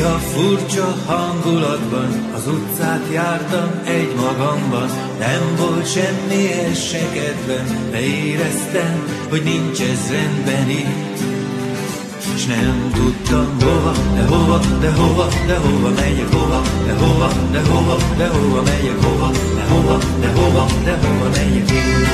Néha furcsa hangulatban az utcát jártam egy magamban. Nem volt semmi és se kedvem, de éreztem, hogy nincs ez rendben itt. S nem tudtam hova, de hova, de hova, de hova megyek, hova, de hova, de hova, de hova megyek, hova, de hova, de hova, de hova megyek én.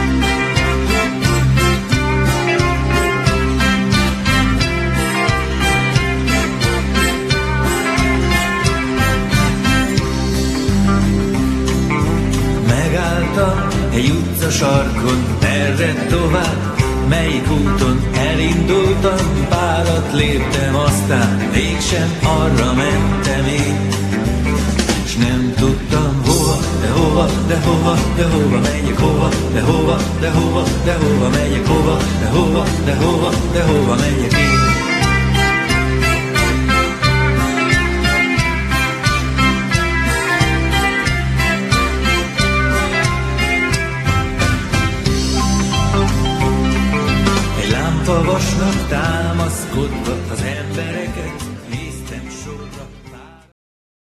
Megálltam egy utca sarkon, merre tovább, melyik úton elindultam, párat léptem, aztán mégsem arra mentem én. S nem tudtam hova, de hova, de hova, de hova megyek, hova, de hova, de hova, de hova megyek, hova, de hova, de hova, de hova megyek én. Vasnak támaszkodva az embereket